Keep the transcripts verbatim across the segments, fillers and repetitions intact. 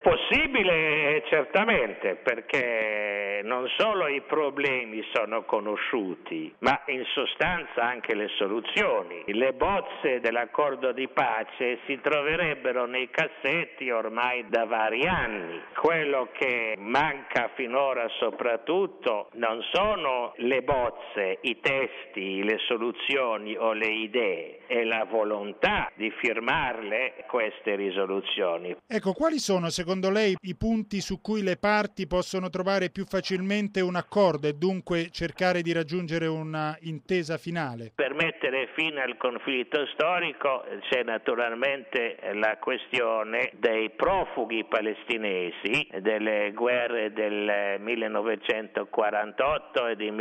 Possibile certamente, perché non solo i problemi sono conosciuti, ma in sostanza anche le soluzioni. Le bozze dell'accordo di pace si troverebbero nei cassetti ormai da vari anni. Quello che manca finora soprattutto non sono le bozze, i testi, le soluzioni o le idee, è la volontà di firmarle queste risoluzioni. Ecco, quali sono secondo lei i punti su cui le parti possono trovare più facilmente un accordo e dunque cercare di raggiungere una intesa finale? Per mettere fine al conflitto storico c'è naturalmente la questione dei profughi palestinesi delle guerre del millenovecentoquarantotto e del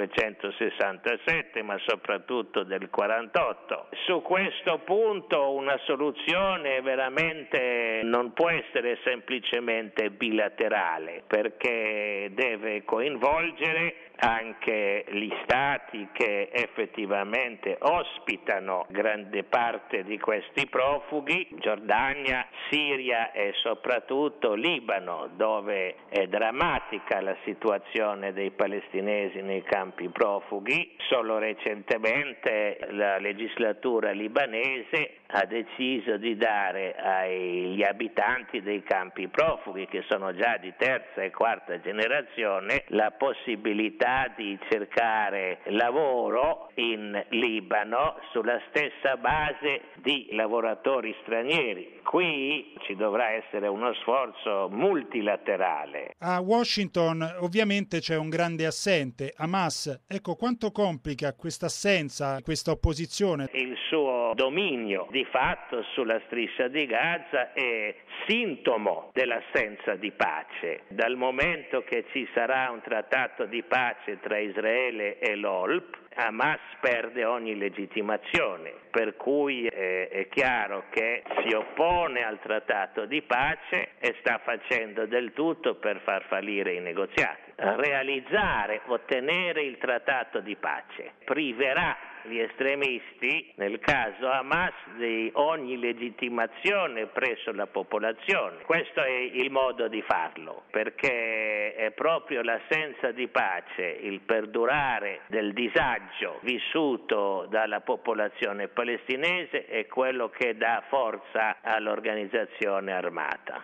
millenovecentosessantasette, ma soprattutto del quarantotto. Su questo punto una soluzione veramente non può essere semplicemente bilaterale, perché deve coinvolgere anche gli stati che effettivamente ospitano grande parte di questi profughi, Giordania, Siria e soprattutto Libano, dove è drammatica la situazione dei palestinesi nei campi profughi. Solo recentemente la legislatura libanese ha deciso di dare agli abitanti dei campi profughi, che sono già di terza e quarta generazione, la possibilità di cercare lavoro in Libano sulla stessa base di lavoratori stranieri. Qui ci dovrà essere uno sforzo multilaterale. A Washington ovviamente c'è un grande assente, Hamas. Ecco, quanto complica questa assenza, questa opposizione? Il suo dominio di fatto sulla striscia di Gaza è sintomo dell'assenza di pace. Dal momento che ci sarà un trattato di pace tra Israele e l'O L P, Hamas perde ogni legittimazione, per cui è, è chiaro che si oppone al trattato di pace e sta facendo del tutto per far fallire i negoziati. Realizzare, ottenere il trattato di pace priverà gli estremisti, nel caso Hamas, di ogni legittimazione presso la popolazione. Questo è il modo di farlo, perché è proprio l'assenza di pace, il perdurare del disagio vissuto dalla popolazione palestinese è quello che dà forza all'organizzazione armata.